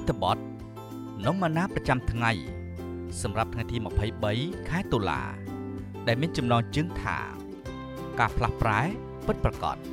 ត្ថបទនំអាណាប្រចាំថ្ងៃសម្រាប់ថ្ងៃទី23ខែតុលាដែលមានចំណងជើងថាការផ្លាស់ប្រែពិតប្រាកដ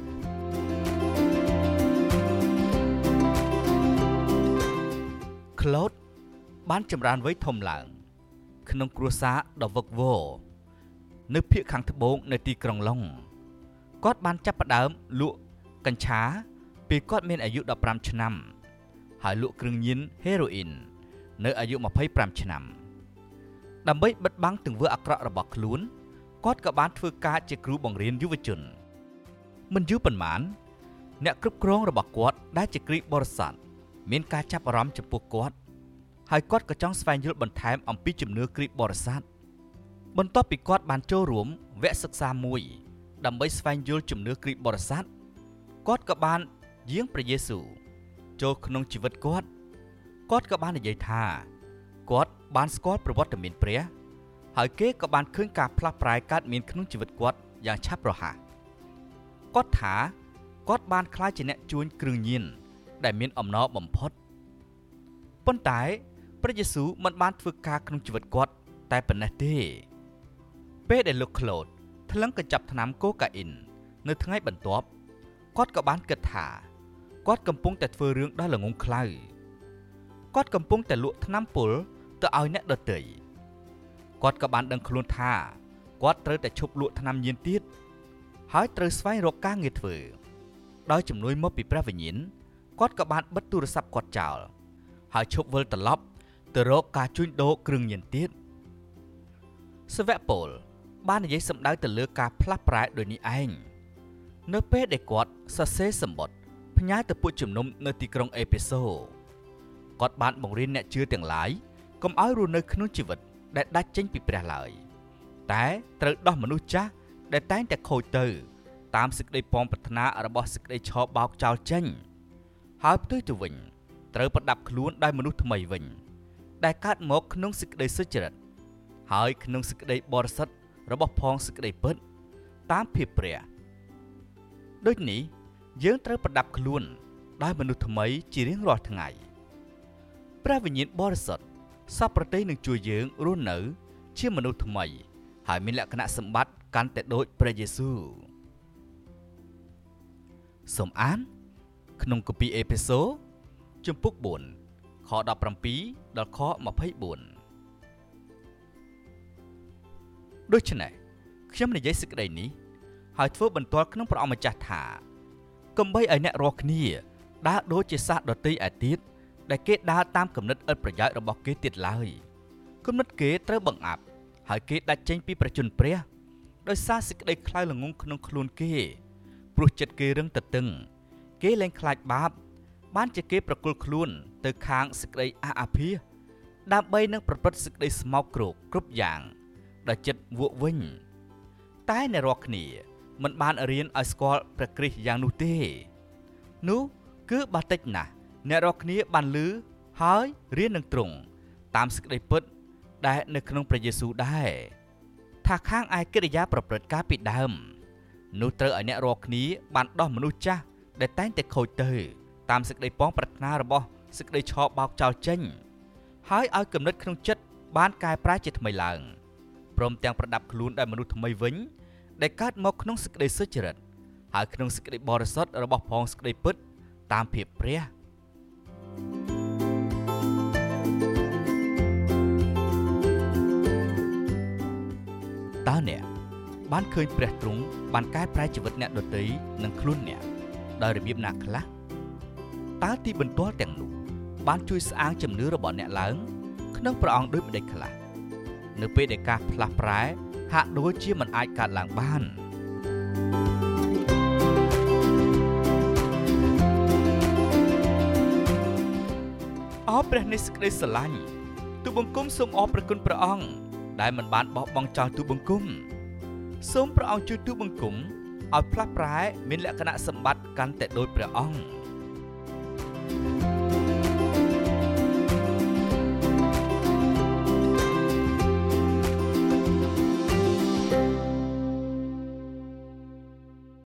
ក្លូតបានចម្រើនវ័យធំឡើងក្នុងគ្រួសារដ៏វឹកវរនៅភាគខាងត្បូងនៃទីក្រុងឡុងគាត់បានចាប់ផ្ដើមលក់កញ្ឆាពេលគាត់មានអាយុ15ឆ្នាំហើយលក់គ្រឿងញៀនហេរ៉ូអ៊ីននៅអាយុ25ឆ្នាំដើម្បីបិទបាំងទង្វើអាក្រក់របស់ខ្លួនគាត់ក៏បានធ្វើការជាគ្រូបង្រៀនយុវជនមិនយូរប៉ុន្មានអ្នកគ្រប់គ្រងរបស់គាត់ដែលជាគ្រីបរិស័ទមានការចាប់អារម្មណ៍ចំពោះគាត់ហើយគាត់ក៏ចង់ស្វែងយល់បន្ថែមអំពីជំនឿគ្រីបរិស័ទបន្ទាប់ពីគាត់បានចូលរួមវគ្គសិក្សាមួយដើម្បីស្វែងយល់ជំនឿគ្រីបរិស័ទគាត់ក៏បានយាងព្រះយេស៊ូវចូលក្នុងជីវិតគាត់ក៏បាននិយាយថាគាត់បានស្គាល់ប្រវត្តិមានព្រះហើយគេក៏បានឃើញការផ្លាស់ប្រែកើតមានក្នុងជីវិតគាត់យ៉ាងឆាប់រហ័សគាត់ថាគាត់បានក្លាយជាអ្នកជួញគ្រឿងញៀនដែលមានអំណរបំផុតប៉ុន្តែព្រះយេស៊ូវមិនបានធ្វើការក្នុងជីវិតគាត់តែប៉ុណ្ណេះទេពេលដែលលោកក្លូតថ្លឹងកញ្ចប់ថ្នាំកូកាអ៊ីននៅថ្ងៃបន្ទាប់គាត់ក៏បានគិតថាគាត់កំពុងតែធ្វើរឿងដ៏ល្ងង់ខ្លៅគាត់កំពុងតែលក់ថ្នាំពុលទៅឲ្យអ្នកដទៃគាត់ក៏បានដឹងខ្លួនថាគាត់ត្រូវតែឈប់លក់ថ្នាំញៀនទៀតហើយត្រូវស្វែងរកការងារធ្វើដោយជំនួយមកពីព្រះវិញ្ញាណគាត់ក៏បានបិទទូរស័ព្ទគាត់ចោលហើយឈប់វិលត្រឡប់ទៅរកការជួញដូរគ្រឿងញៀនទៀតសាវកពូលបាននិយាយសម្ដៅទៅលើការផ្លាស់ប្រែដោយនេះឯងនៅពេលដែលគាត់សរសេរសម្បត្តិផ្ញើទៅពួកជំនុំនៅទីក្រុងអេផេសូគាត់បានបង្រៀនអ្នកជឿទាំងឡាយកុំឲ្យរស់នៅក្នុងជីវិតដែលដាច់ចេញពីព្រះឡើយតែត្រូវដោះមនុស្សចាស់ដែលតែងតែខូចទៅតាមសេចក្តីពំប្រាថ្នារបស់សេចក្តីឆោបោកចោលចេញហើយផ្ទុយទៅវិញត្រូវប្រដាប់ខ្លួនដោយមនុស្សថ្មីវិញដែលកើតមកក្នុងសេចក្តីសុចរិតហើយក្នុងសេចក្តីបរិសុទ្ធរបស់ផងសេចក្តីពិតតាមភាពព្រះដូចនេះយើងត្រូវប្រដាប់ខ្លួនដោយមនុស្សថ្មីជារៀងរាល់ថ្ងៃព្រះវិញ្ញាណបរិសុទ្ធសពប្រតិនឹងជួយយើងរស់នៅជាមនុស្សថ្មីហើយមានលក្ខណៈសម្បត្តិកាន់តែដូចព្រះយេស៊ូវសូមអានក្នុងគម្ពីរអេផេសូជំពូក4ខ17ដល់ខ24ដូច្នេះខ្ញុំនិយាយសេចក្តីនេះហើយធ្វើបន្ទាល់ក្នុងព្រះអង្គម្ចាស់ថាកុំបីឲ្យអ្នករាល់គ្នាដើរដូចជាសត្វដទៃឯទៀតដែលគេដើរតាមគំនិតឥតប្រយោជន៍របស់គេទៀតឡើយគំនិតគេត្រូវបង្អាប់ហើយគេដាច់ចេញពីប្រជញ្ញព្រះដោយសារសេចក្តីខ្លាចល្ងង់ក្នុងខ្លួនគេព្រោះចិត្តគេរឹងទទឹងគេលែងខ្លាចបាបបានជាគេប្រគល់ខ្លួនទៅខាងសេចក្តីអាភាសដើម្បីនឹងប្រព្រឹត្តសេចក្តីស្មោកគ្រោកគ្រប់យ៉ាងដោយចិត្តវក់វិញតែអ្នករាល់គ្នាមិនបានរៀនឲ្យស្គាល់ព្រះគ្រីស្ទយ៉ាងនោះទេនោះគឺបាតិចណាស់អ្នករាល់គ្នាបានឮហើយរៀននឹងទ្រង់តាមសេចក្តីពិតដែលនៅក្នុងព្រះយេស៊ូវដែរថាខាងឯកិរិយាប្រព្រឹត្តការពីដើមនោះត្រូវឲ្យអ្នករាល់គ្នាបានដោះមនុស្សចាស់ដែលតែងតែខូចទៅតាមសេចក្តីពងប្រាថ្នារបស់សេចក្តីឆោបោកចោលចេញហើយឲ្យគំនិតក្នុងចិត្តបានកែប្រែជាថ្មីឡើងព្រមទាំងប្រដាប់ខ្លួនដោយមនុស្សថ្មីវិញដែលកើតមកក្នុងសេចក្តីសុចរិតហើយក្នុងសេចក្តីបរិសុទ្ធរបស់ផងសេចក្តីពិតតាមភាពព្រះតើអ្នកបានឃើញព្រះទ្រង់បានកែប្រែជីវិតអ្នកដទៃនិងខ្លួនអ្នកដោយរបៀបណាខ្លះតើទីបន្ទាល់ទាំងនោះបានជួយស្អាងជំនឿរបស់អ្នកឡើងក្នុងព្រះអង្គដូចម្តេចខ្លះនៅពេលដែលការផ្លាស់ប្រែហាក់ដូចជាមិនអាចកើតឡើងបានអរព្រះនៃសេចក្តីស្រឡាញ់ទូលបង្គំសូមអរព្រះគុណព្រះអង្គដែលមិនបានបោះបង់ចោលទូលបង្គំសូមព្រះអង្គជួយទូលបង្គំឲ្យផ្លាស់ប្រែមានលក្ខណៈសម្បត្តិកាន់តែដូចព្រះអង្គ